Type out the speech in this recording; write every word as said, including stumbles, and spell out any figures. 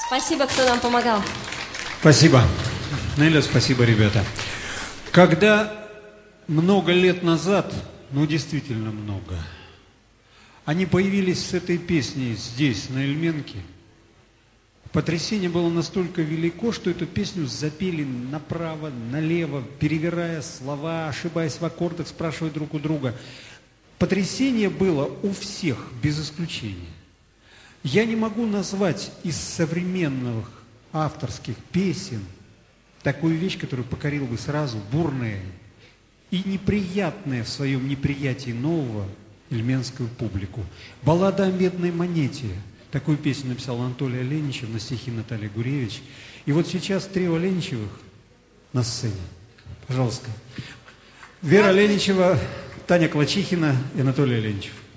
Спасибо, кто нам помогал. Спасибо. Неля, спасибо, ребята. Когда много лет назад, ну действительно много, они появились с этой песней здесь, на Ильменке, потрясение было настолько велико, что эту песню запели направо, налево, перевирая слова, ошибаясь в аккордах, спрашивая друг у друга. Потрясение было у всех, без исключения. Я не могу назвать из современных авторских песен такую вещь, которую покорил бы сразу бурная и неприятная в своем неприятии нового ильменскую публику. «Баллада о медной монете». Такую песню написал Анатолий Оленичев на стихи Натальи Гуревич. И вот сейчас трио Оленичевых на сцене. Пожалуйста. Вера Оленичева, Таня Клачихина и Анатолий Оленичев.